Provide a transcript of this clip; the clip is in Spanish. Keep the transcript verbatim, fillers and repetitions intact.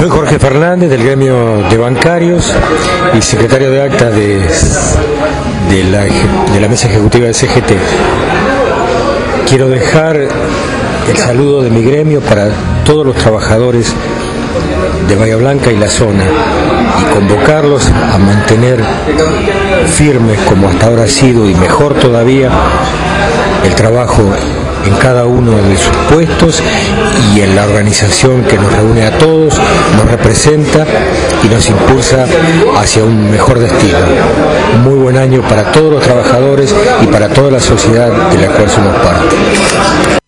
Soy Jorge Fernández del gremio de bancarios y secretario de acta de, de, la, de la mesa ejecutiva de C G T. Quiero dejar el saludo de mi gremio para todos los trabajadores de Bahía Blanca y la zona y convocarlos a mantener firmes, como hasta ahora ha sido y mejor todavía, el trabajo en cada uno de sus puestos y en la organización que nos reúne a todos, nos representa y nos impulsa hacia un mejor destino. Un muy buen año para todos los trabajadores y para toda la sociedad de la cual somos parte.